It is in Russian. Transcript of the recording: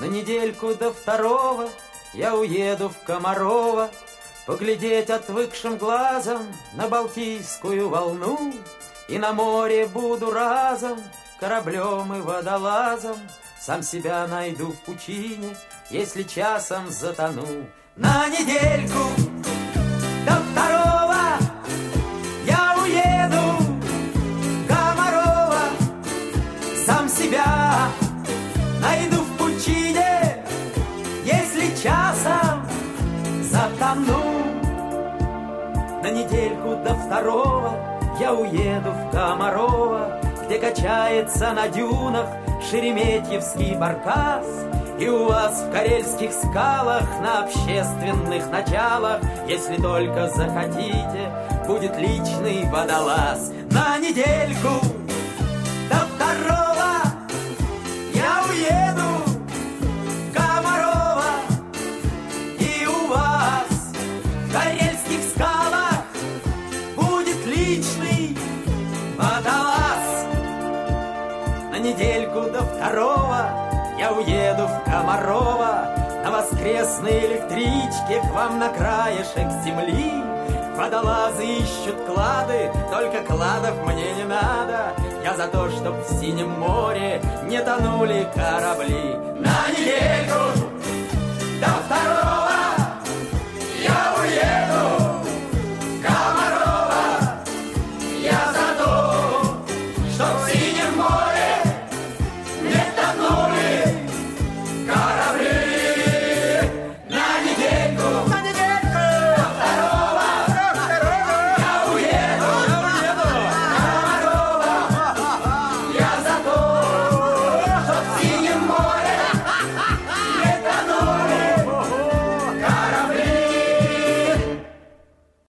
На недельку до второго я уеду в Комарово, поглядеть отвыкшим глазом на Балтийскую волну. И на море буду разом кораблем и водолазом, сам себя найду в пучине, если часом затону. На недельку до второго я уеду в Комарово, сам себя найду в пучине, если часом затону. На недельку до второго я уеду в Комарово, где качается на дюнах шереметьевский баркас. И у вас в карельских скалах на общественных началах, если только захотите, будет личный водолаз. На недельку до второго я уеду в Комарово, и у вас в карельских скалах будет личный водолаз. На недельку до второго я уеду в Комарово, на воскресной электричке к вам на краешек земли. Водолазы ищут клады, только кладов мне не надо. Я за то, чтоб в синем море не тонули корабли. На недельку до второго я уеду в Комарово. Я за то, чтоб в синем